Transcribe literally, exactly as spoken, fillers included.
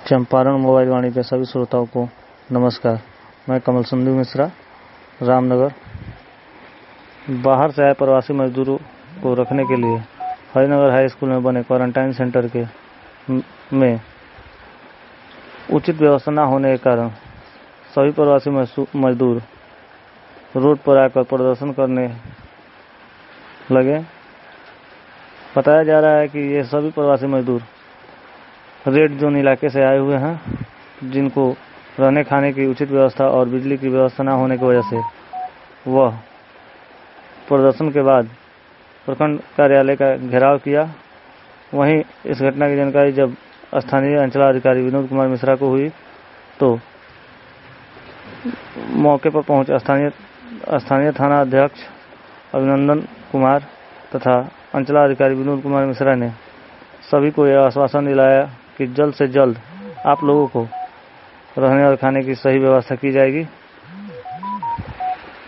Champaran mobile वाणी के सभी श्रोताओं को नमस्कार। मैं कमल संधू मिश्रा, रामनगर। बाहर से आए प्रवासी मजदूरों को रखने के लिए हरिनगर हाई स्कूल में बने क्वारंटाइन सेंटर के में उचित व्यवस्था न होने के कारण सभी प्रवासी मजदूर रोड पर आकर प्रदर्शन करने लगे। बताया जा रहा है कि ये सभी प्रवासी मजदूर रेड जोन इलाके से आए हुए हैं, जिनको रहने खाने की उचित व्यवस्था और बिजली की व्यवस्था न होने की वजह से वह प्रदर्शन के बाद प्रखंड कार्यालय का घेराव किया। वहीं इस घटना की जानकारी जब स्थानीय अंचलाधिकारी विनोद कुमार मिश्रा को हुई तो मौके पर पहुंचे स्थानीय स्थानीय थाना अध्यक्ष अभिनंदन कुमार तथा अंचलाधिकारी विनोद कुमार मिश्रा ने सभी को यह आश्वासन दिलाया कि जल्द से जल्द आप लोगों को रहने और खाने की सही व्यवस्था की जाएगी।